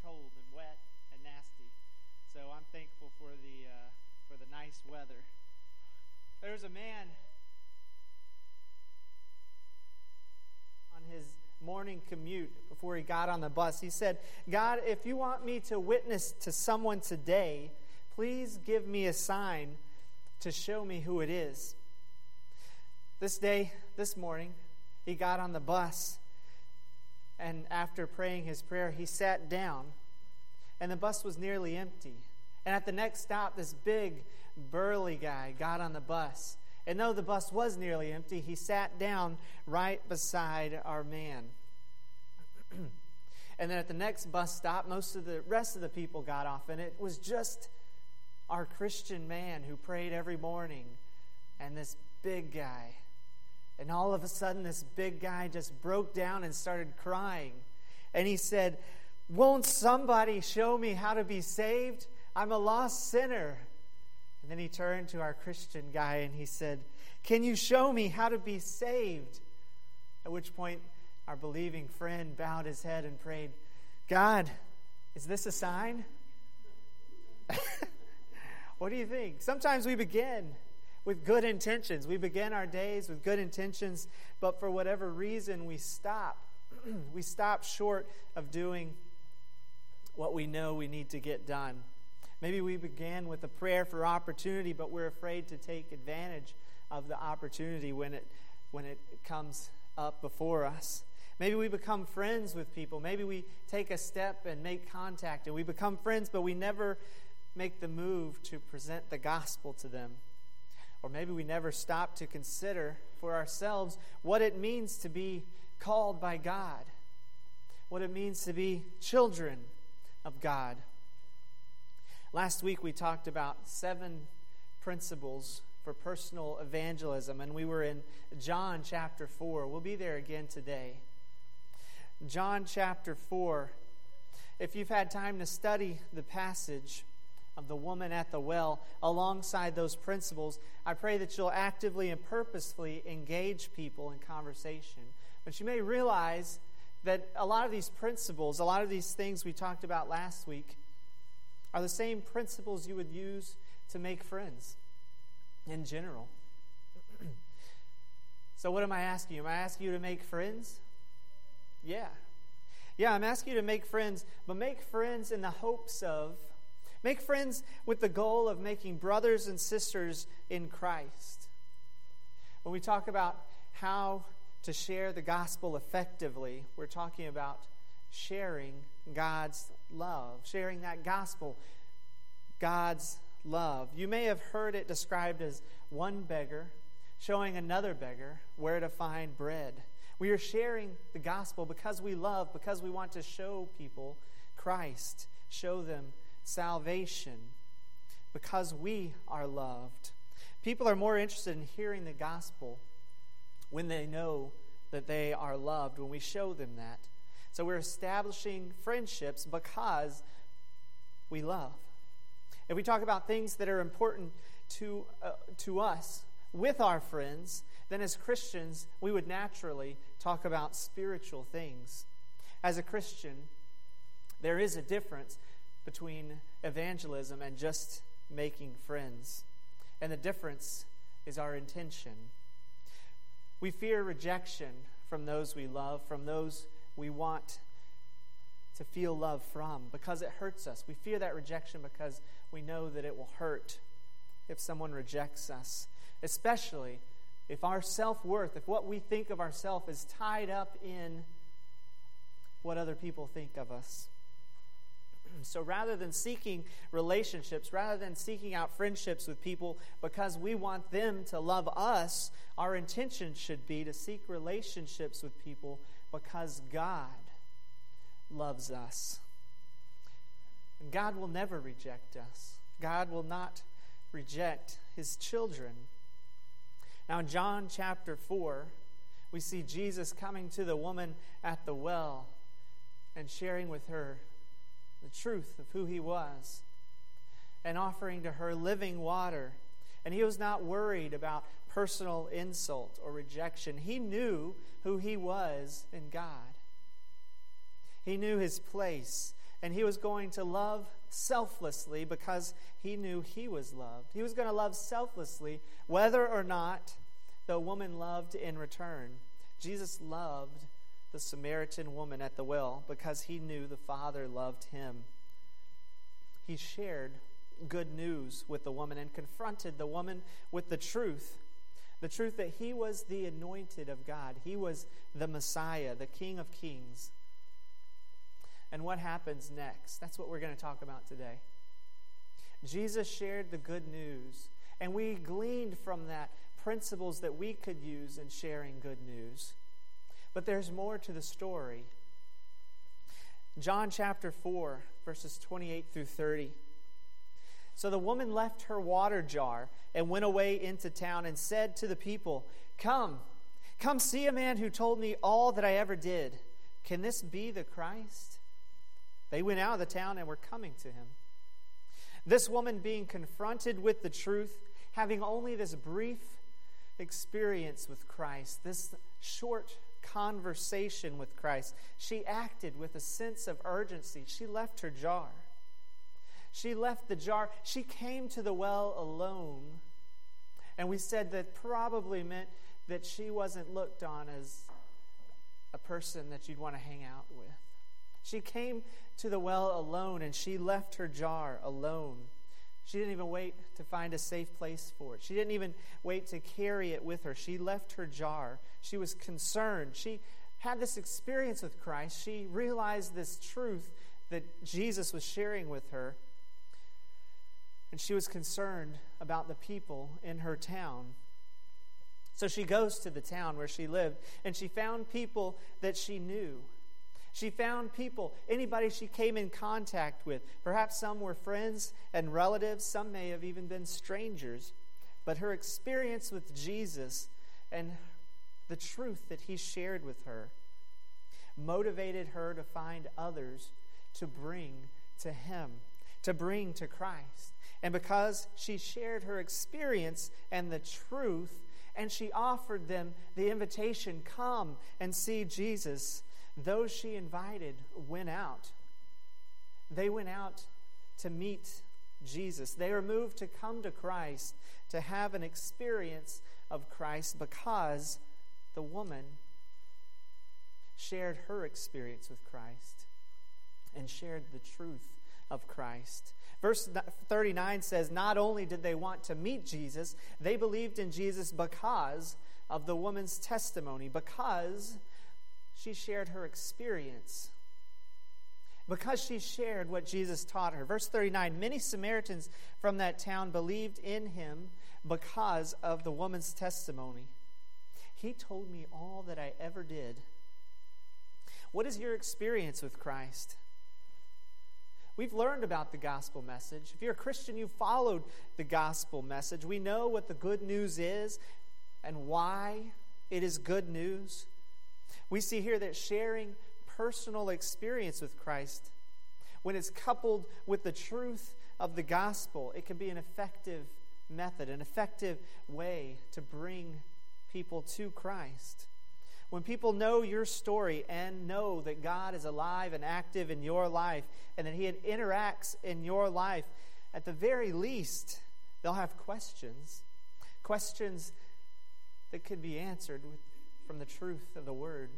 cold and wet and nasty. So I'm thankful for the nice weather. There's a man on his morning commute before he got on the bus. He said, "God, if you want me to witness to someone today, please give me a sign to show me who it is." This morning, he got on the bus, and after praying his prayer, he sat down, and the bus was nearly empty. And at the next stop, this big, burly guy got on the bus. And though the bus was nearly empty, he sat down right beside our man. And then at the next bus stop, most of the rest of the people got off, and it was just our Christian man who prayed every morning and this big guy. And all of a sudden, this big guy just broke down and started crying. And he said, "Won't somebody show me how to be saved? I'm a lost sinner." And then he turned to our Christian guy and he said, "Can you show me how to be saved?" At which point, our believing friend bowed his head and prayed, "God, is this a sign?" What do you think? Sometimes we begin with good intentions. We begin our days with good intentions, but for whatever reason, we stop. We stop short of doing what we know we need to get done. Maybe we began with a prayer for opportunity, but we're afraid to take advantage of the opportunity when it comes up before us. Maybe we become friends with people. Maybe we take a step and make contact, and we become friends, but we never make the move to present the gospel to them. Or maybe we never stop to consider for ourselves what it means to be called by God, what it means to be children of God. Last week we talked about 7 principles for personal evangelism, and we were in John chapter 4. We'll be there again today. John chapter 4. If you've had time to study the passage of the woman at the well alongside those principles, I pray that you'll actively and purposefully engage people in conversation. But you may realize that a lot of these principles, a lot of these things we talked about last week, are the same principles you would use to make friends in general. So what am I asking you? Am I asking you to make friends? Yeah, I'm asking you to make friends, but make friends in the hopes of, make friends with the goal of making brothers and sisters in Christ. When we talk about how to share the gospel effectively, we're talking about sharing God's love, sharing that gospel, God's love. You may have heard it described as one beggar showing another beggar where to find bread. We are sharing the gospel because we love, because we want to show people Christ, show them salvation, because we are loved. People are more interested in hearing the gospel when they know that they are loved, when we show them that. So we're establishing friendships because we love. If we talk about things that are important to us with our friends, then as Christians, we would naturally talk about spiritual things. As a Christian, there is a difference between evangelism and just making friends. And the difference is our intention. We fear rejection from those we love, from those we want to feel love from, because it hurts us. We fear that rejection because we know that it will hurt if someone rejects us, especially if our self-worth, if what we think of ourselves is tied up in what other people think of us. So rather than seeking relationships, rather than seeking out friendships with people because we want them to love us, our intention should be to seek relationships with people because God loves us. And God will never reject us. God will not reject His children. Now in John chapter 4, we see Jesus coming to the woman at the well and sharing with her the truth of who He was and offering to her living water. And He was not worried about personal insult or rejection. He knew who He was in God. He knew His place And he was going to love selflessly because he knew he was loved. He was going to love selflessly whether or not the woman loved in return. Jesus loved the Samaritan woman at the well because he knew the Father loved him. He shared good news with the woman and confronted the woman with the truth that he was the anointed of God. He was the Messiah, the King of Kings. And what happens next? That's what we're going to talk about today. Jesus shared the good news, and we gleaned from that principles that we could use in sharing good news. But there's more to the story. John chapter 4, verses 28 through 30. So the woman left her water jar and went away into town and said to the people, Come see a man who told me all that I ever did. Can this be the Christ? They went out of the town and were coming to him. This woman, being confronted with the truth, having only this brief experience with Christ, this short conversation with Christ, she acted with a sense of urgency. She left her jar. She left the jar. She came to the well alone. And we said that probably meant that she wasn't looked on as a person that you'd want to hang out with. She came to the well alone, and she left her jar alone. She didn't even wait to find a safe place for it. She didn't even wait to carry it with her. She left her jar. She was concerned. She had this experience with Christ. She realized this truth that Jesus was sharing with her. And she was concerned about the people in her town. So she goes to the town where she lived, and she found people that she knew. She found people, anybody she came in contact with. Perhaps some were friends and relatives. Some may have even been strangers. But her experience with Jesus and the truth that he shared with her motivated her to find others to bring to him, to bring to Christ. And because she shared her experience and the truth, and she offered them the invitation, come and see Jesus, those she invited went out. They went out to meet Jesus. They were moved to come to Christ, to have an experience of Christ because the woman shared her experience with Christ and shared the truth of Christ. Verse 39 says, not only did they want to meet Jesus, they believed in Jesus because of the woman's testimony, because she shared her experience, because she shared what Jesus taught her. Verse 39, many Samaritans from that town believed in him because of the woman's testimony. He told me all that I ever did. What is your experience with Christ? We've learned about the gospel message. If you're a Christian, you've followed the gospel message. We know what the good news is and why it is good news. We see here that sharing personal experience with Christ, when it's coupled with the truth of the gospel, it can be an effective method, an effective way to bring people to Christ. When people know your story and know that God is alive and active in your life and that he interacts in your life, at the very least, they'll have questions that could be answered from the truth of the Word.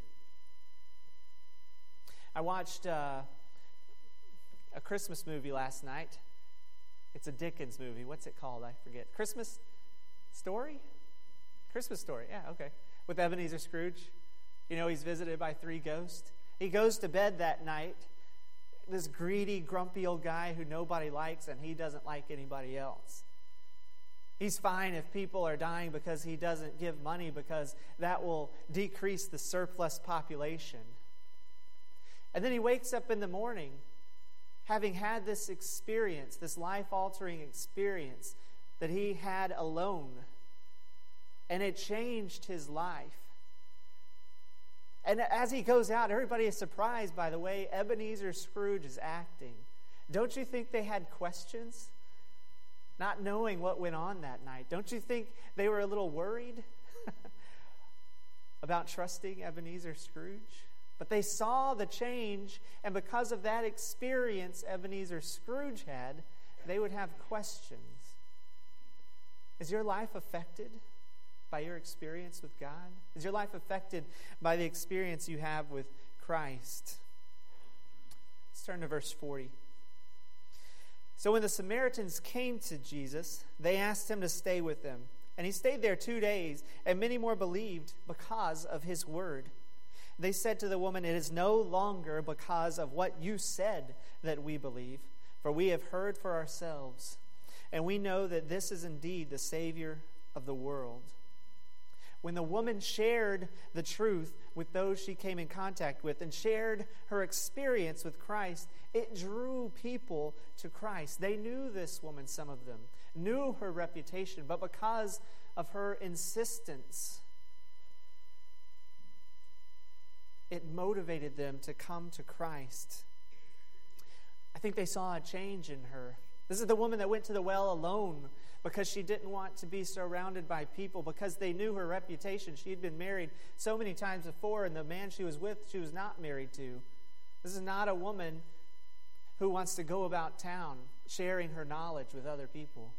I watched a Christmas movie last night. It's a Dickens movie. What's it called? I forget. Christmas Story? Christmas Story, yeah, okay. With Ebenezer Scrooge. You know, he's visited by 3 ghosts. He goes to bed that night, this greedy, grumpy old guy who nobody likes, and he doesn't like anybody else. He's fine if people are dying because he doesn't give money, because that will decrease the surplus population. And then he wakes up in the morning, having had this experience, this life-altering experience that he had alone. And it changed his life. And as he goes out, everybody is surprised by the way Ebenezer Scrooge is acting. Don't you think they had questions? Not knowing what went on that night. Don't you think they were a little worried about trusting Ebenezer Scrooge? But they saw the change, and because of that experience Ebenezer Scrooge had, they would have questions. Is your life affected by your experience with God? Is your life affected by the experience you have with Christ? Let's turn to verse 40. So when the Samaritans came to Jesus, they asked him to stay with them. And he stayed there 2 days, and many more believed because of his word. They said to the woman, "It is no longer because of what you said that we believe, for we have heard for ourselves, and we know that this is indeed the Savior of the world." When the woman shared the truth with those she came in contact with and shared her experience with Christ, it drew people to Christ. They knew this woman, some of them, knew her reputation, but because of her insistence, it motivated them to come to Christ. I think they saw a change in her. This is the woman that went to the well alone because she didn't want to be surrounded by people, because they knew her reputation. She had been married so many times before, and the man she was with, she was not married to. This is not a woman who wants to go about town sharing her knowledge with other people.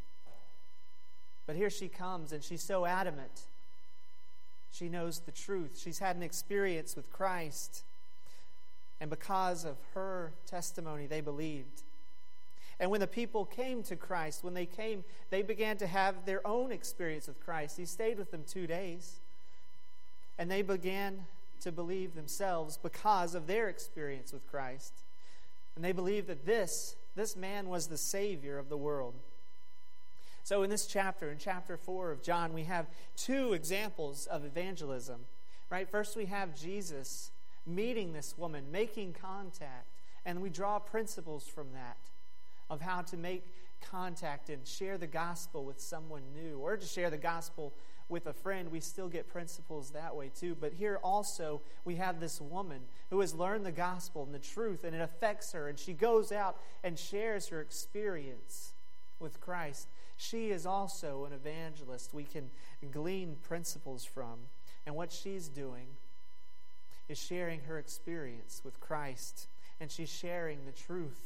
But here she comes, and she's so adamant. She knows the truth. She's had an experience with Christ. And because of her testimony, they believed. And when the people came to Christ, when they came, they began to have their own experience with Christ. He stayed with them 2 days. And they began to believe themselves because of their experience with Christ. And they believed that this man was the Savior of the world. So in this chapter, in chapter 4 of John, we have 2 examples of evangelism. Right? First, we have Jesus meeting this woman, making contact. And we draw principles from that, of how to make contact and share the gospel with someone new, or to share the gospel with a friend. We still get principles that way too. But here also we have this woman who has learned the gospel and the truth, and it affects her, and she goes out and shares her experience with Christ. She is also an evangelist we can glean principles from. And what she's doing is sharing her experience with Christ, and she's sharing the truth.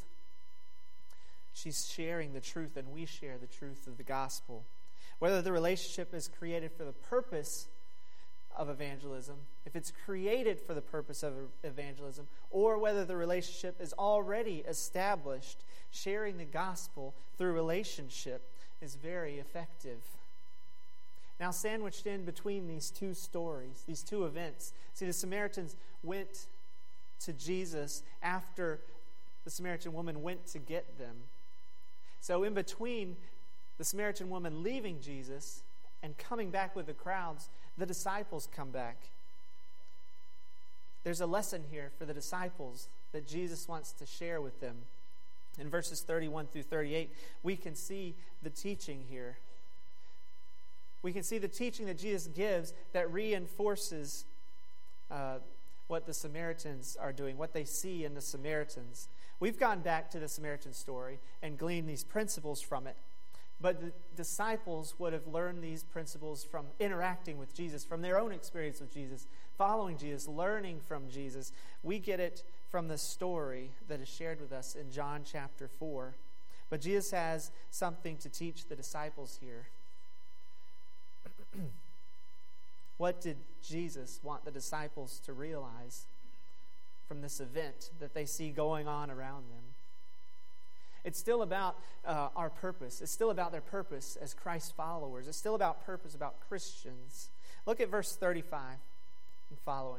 She's sharing the truth, and we share the truth of the gospel. Whether the relationship is created for the purpose of evangelism, if it's created for the purpose of evangelism, or whether the relationship is already established, sharing the gospel through relationship is very effective. Now, sandwiched in between these 2 stories, these 2 events, see, the Samaritans went to Jesus after the Samaritan woman went to get them. So in between the Samaritan woman leaving Jesus and coming back with the crowds, the disciples come back. There's a lesson here for the disciples that Jesus wants to share with them. In verses 31 through 38, we can see the teaching here. We can see the teaching that Jesus gives that reinforces what the Samaritans are doing, what they see in the Samaritans. We've gone back to the Samaritan story and gleaned these principles from it. But the disciples would have learned these principles from interacting with Jesus, from their own experience with Jesus, following Jesus, learning from Jesus. We get it from the story that is shared with us in John chapter 4. But Jesus has something to teach the disciples here. What did Jesus want the disciples to realize from this event that they see going on around them? It's still about our purpose. It's still about their purpose as Christ followers. It's still about purpose, about Christians. Look at verse 35 and following.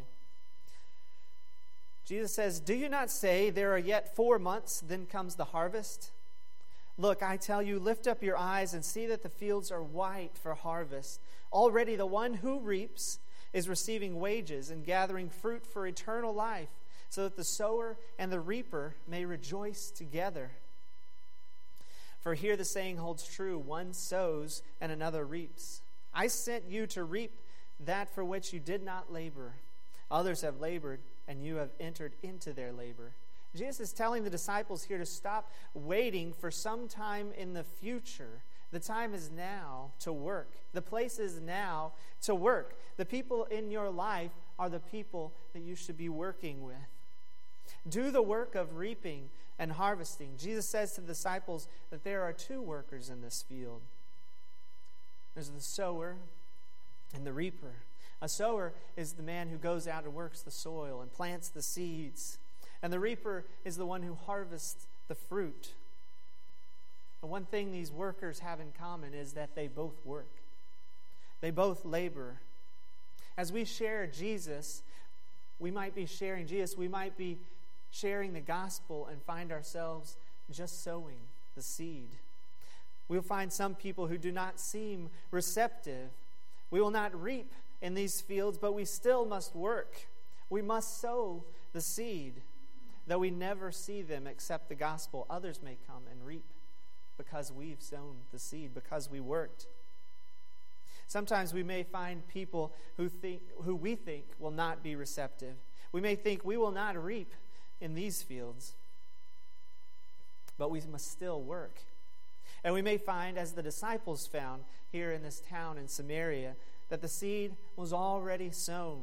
Jesus says, "Do you not say, 'There are yet 4 months, then comes the harvest'? Look, I tell you, lift up your eyes and see that the fields are white for harvest. Already the one who reaps is receiving wages and gathering fruit for eternal life, so that the sower and the reaper may rejoice together. For here the saying holds true, one sows and another reaps. I sent you to reap that for which you did not labor. Others have labored, and you have entered into their labor." Jesus is telling the disciples here to stop waiting for some time in the future. The time is now to work. The place is now to work. The people in your life are the people that you should be working with. Do the work of reaping and harvesting. Jesus says to the disciples that there are two workers in this field. There's the sower and the reaper. A sower is the man who goes out and works the soil and plants the seeds. And the reaper is the one who harvests the fruit. The one thing these workers have in common is that they both work. They both labor. As we share Jesus, we might be sharing Jesus. We might be sharing the gospel and find ourselves just sowing the seed. We'll find some people who do not seem receptive. We will not reap in these fields, but we still must work. We must sow the seed. Though we never see them accept the gospel, others may come and reap because we've sown the seed, because we worked. Sometimes we may find people who we think will not be receptive. We may think we will not reap in these fields, but we must still work. And we may find, as the disciples found here in this town in Samaria, that the seed was already sown,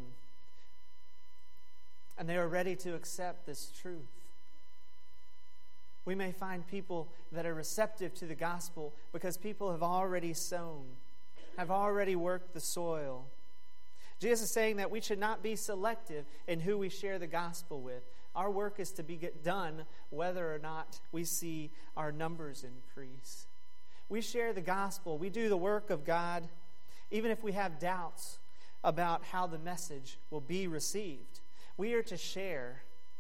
and they are ready to accept this truth. We may find people that are receptive to the gospel because people have already sown, have already worked the soil. Jesus is saying that we should not be selective in who we share the gospel with. Our work is to be done whether or not we see our numbers increase. We share the gospel. We do the work of God, even if we have doubts about how the message will be received. We are to share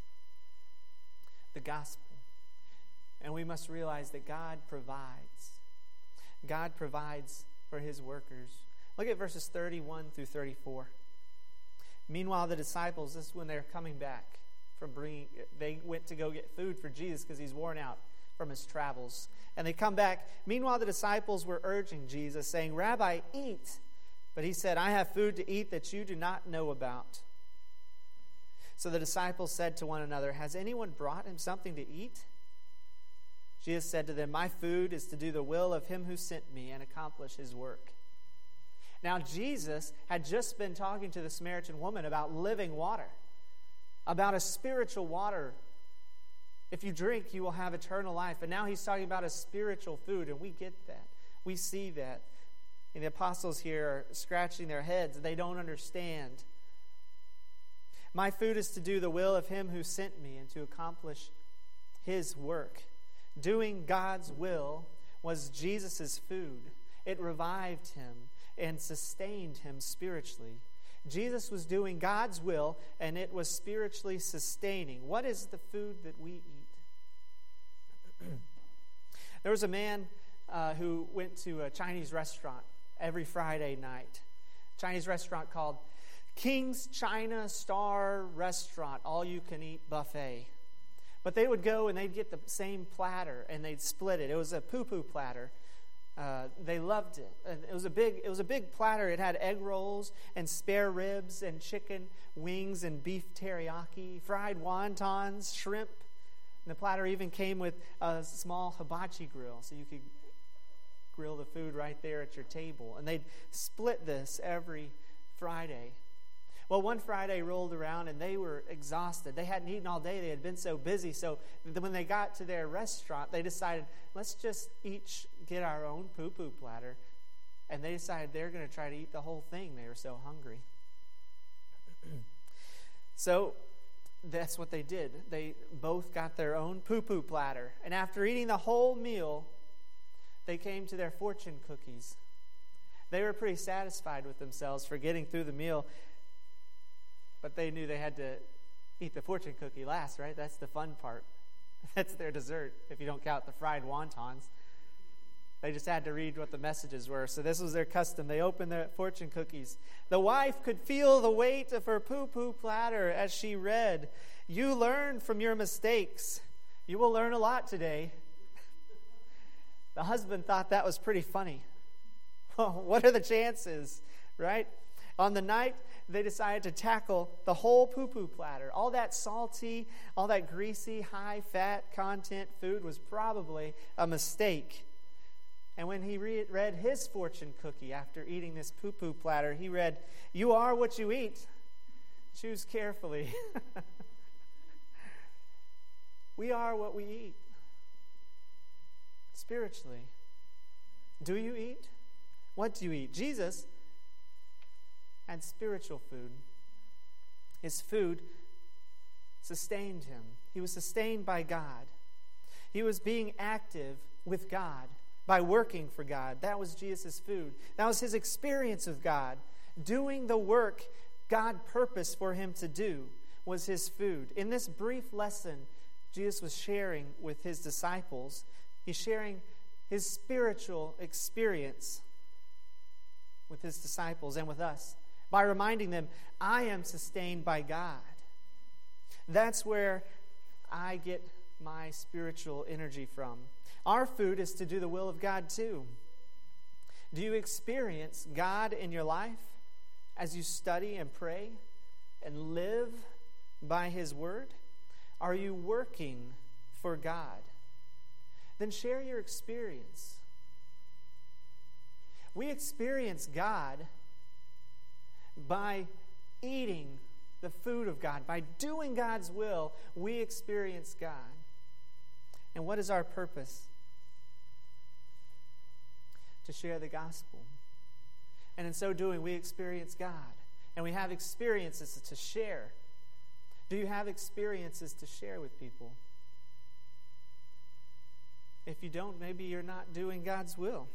the gospel. And we must realize that God provides. God provides for his workers. Look at verses 31 through 34. Meanwhile, the disciples, this is when they're coming back from they went to go get food for Jesus because he's worn out from his travels. And they come back. Meanwhile, the disciples were urging Jesus, saying, "Rabbi, eat." But he said, "I have food to eat that you do not know about." So the disciples said to one another, "Has anyone brought him something to eat?" Jesus said to them, "My food is to do the will of him who sent me and accomplish his work." Now, Jesus had just been talking to the Samaritan woman about living water, about a spiritual water. If you drink, you will have eternal life. And now he's talking about a spiritual food, and we get that. We see that. And the apostles here are scratching their heads. They don't understand. My food is to do the will of him who sent me and to accomplish his work. Doing God's will was Jesus' food. It revived him and sustained him spiritually. Jesus was doing God's will, and it was spiritually sustaining. What is the food that we eat? There was a man who went to a Chinese restaurant every Friday night. Chinese restaurant called King's China Star Restaurant, all-you-can-eat buffet. But they would go and they'd get the same platter and they'd split it. It was a poo-poo platter. They loved it. And it was a big platter. It had egg rolls and spare ribs and chicken wings and beef teriyaki, fried wontons, shrimp. And the platter even came with a small hibachi grill, so you could grill the food right there at your table. And they'd split this every Friday. Well, one Friday rolled around and they were exhausted. They hadn't eaten all day. They had been so busy. So when they got to their restaurant, they decided, let's just each get our own poo-poo platter. And they decided they're going to try to eat the whole thing. They were so hungry. So that's what they did. They both got their own poo-poo platter. And after eating the whole meal, they came to their fortune cookies. They were pretty satisfied with themselves for getting through the meal. But they knew they had to eat the fortune cookie last, right? That's the fun part. That's their dessert, if you don't count the fried wontons. They just had to read what the messages were. So this was their custom. They opened their fortune cookies. The wife could feel the weight of her poo-poo platter as she read, "You learn from your mistakes. You will learn a lot today." The husband thought that was pretty funny. Well, what are the chances, right? On the night, they decided to tackle the whole poo-poo platter. All that salty, all that greasy, high-fat content food was probably a mistake. And when he read his fortune cookie after eating this poo-poo platter, he read, "You are what you eat. Choose carefully. We are what we eat. Spiritually. Do you eat? What do you eat? Jesus had spiritual food. His food sustained him. He was sustained by God. He was being active with God by working for God. That was Jesus' food. That was his experience with God. Doing the work God purposed for him to do was his food. In this brief lesson, Jesus was sharing with his disciples. He's sharing his spiritual experience with his disciples and with us by reminding them, I am sustained by God. That's where I get my spiritual energy from. Our food is to do the will of God too. Do you experience God in your life as you study and pray and live by His Word? Are you working for God? Then share your experience. We experience God by eating the food of God. By doing God's will, we experience God. And what is our purpose? To share the gospel. And in so doing, we experience God. And we have experiences to share. Do you have experiences to share with people? If you don't, maybe you're not doing God's will.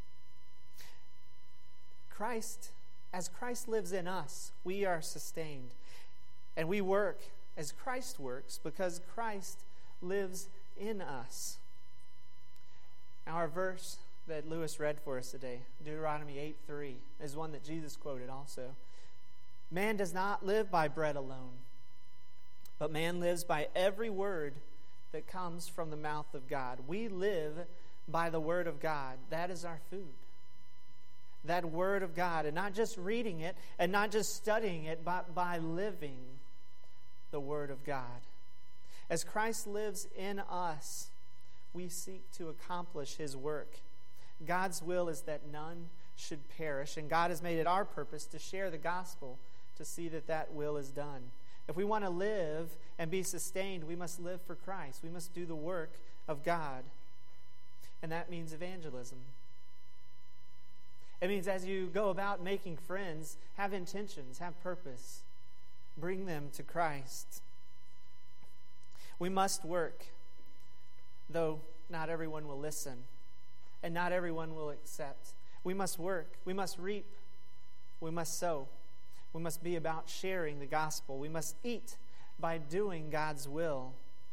As Christ lives in us, we are sustained. And we work as Christ works because Christ lives in us. Now, our verse that Lewis read for us today, Deuteronomy 8:3, is one that Jesus quoted also. Man does not live by bread alone, but man lives by every word that comes from the mouth of God. We live by the Word of God. That is our food. That Word of God. And not just reading it and not just studying it, but by living the Word of God. As Christ lives in us, we seek to accomplish His work. God's will is that none should perish, and God has made it our purpose to share the gospel to see that that will is done. If we want to live and be sustained, we must live for Christ. We must do the work of God. And that means evangelism. It means as you go about making friends, have intentions, have purpose. Bring them to Christ. We must work, though not everyone will listen, and not everyone will accept. We must work. We must reap. We must sow. We must be about sharing the gospel. We must eat by doing God's will.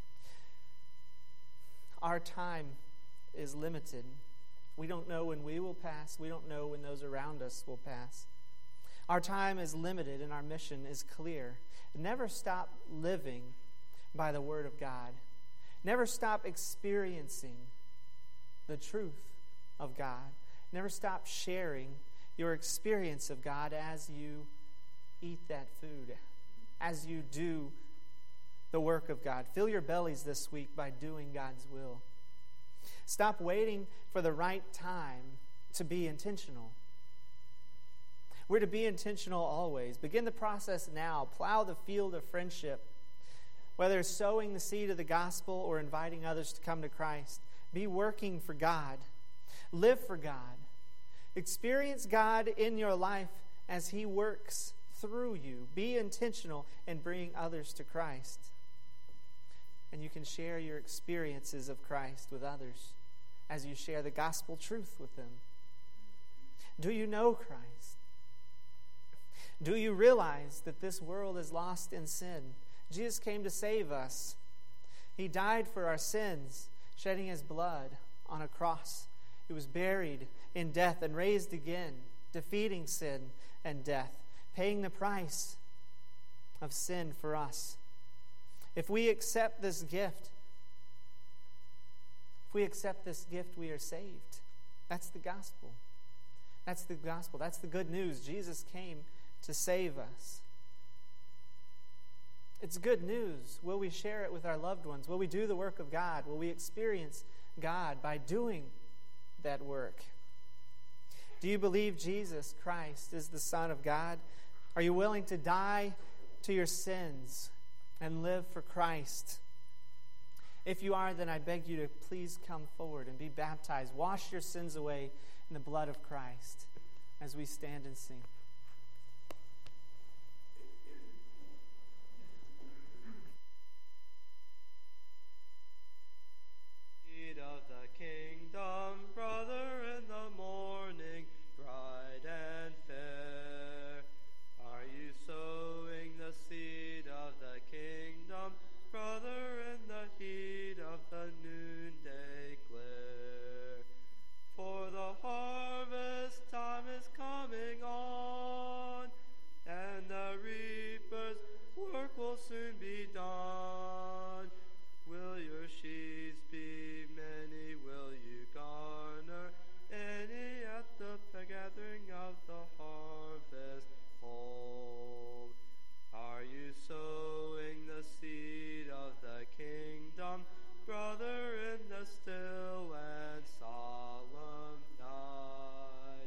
Our time is limited. We don't know when we will pass. We don't know when those around us will pass. Our time is limited and our mission is clear. Never stop living by the Word of God. Never stop experiencing the truth of God. Never stop sharing your experience of God as you eat that food, as you do the work of God. Fill your bellies this week by doing God's will. Stop waiting for the right time to be intentional. We're to be intentional always. Begin the process now. Plow the field of friendship. Whether it's sowing the seed of the gospel or inviting others to come to Christ, be working for God. Live for God. Experience God in your life as He works through you. Be intentional in bringing others to Christ. And you can share your experiences of Christ with others as you share the gospel truth with them. Do you know Christ? Do you realize that this world is lost in sin? Jesus came to save us. He died for our sins, shedding His blood on a cross. He was buried in death and raised again, defeating sin and death, paying the price of sin for us. If we accept this gift, we are saved. That's the gospel. That's the gospel. That's the good news. Jesus came to save us. It's good news. Will we share it with our loved ones? Will we do the work of God? Will we experience God by doing that work? Do you believe Jesus Christ is the Son of God? Are you willing to die to your sins and live for Christ? If you are, then I beg you to please come forward and be baptized. Wash your sins away in the blood of Christ as we stand and sing. Of the kingdom, brother in the morning, bright and fair. Are you sowing the seed of the kingdom, brother, in the heat of the noonday glare? For the harvest time is coming on, and the reaper's work will soon be done. Will your sheaves be many? Will you garner any at the gathering of the harvest home? Are you sowing the seed of the kingdom, brother, in the still and solemn night?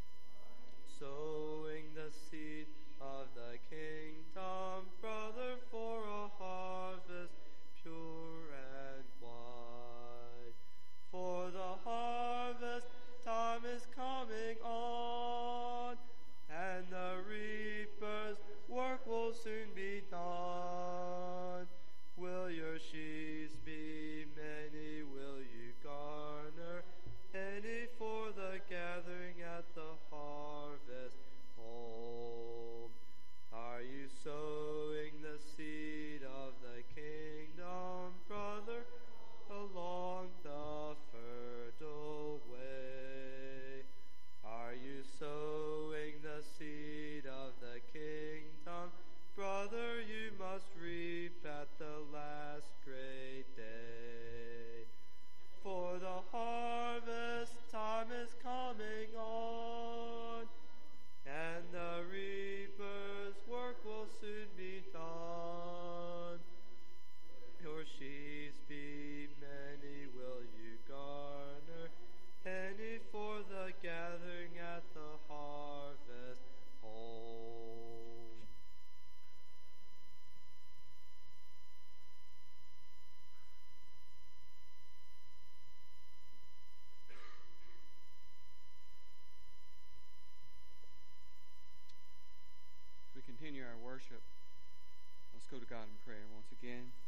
Sowing the seed of the kingdom, brother, for a harvest pure and wide. For the harvest time is coming on, and the reaper's work will soon be done. Will your sheaves be many? Will you garner any for the gathering at the harvest home? Are you sowing the seed of the kingdom, brother, along the fertile way? Are you sowing the seed of the kingdom, brother? You must reap at the last great day. For the harvest time is coming on, and the reaper's work will soon be done. Your sheaves be many, will you garner any for the gathering at the harvest home? As we continue our worship, let's go to God in prayer once again.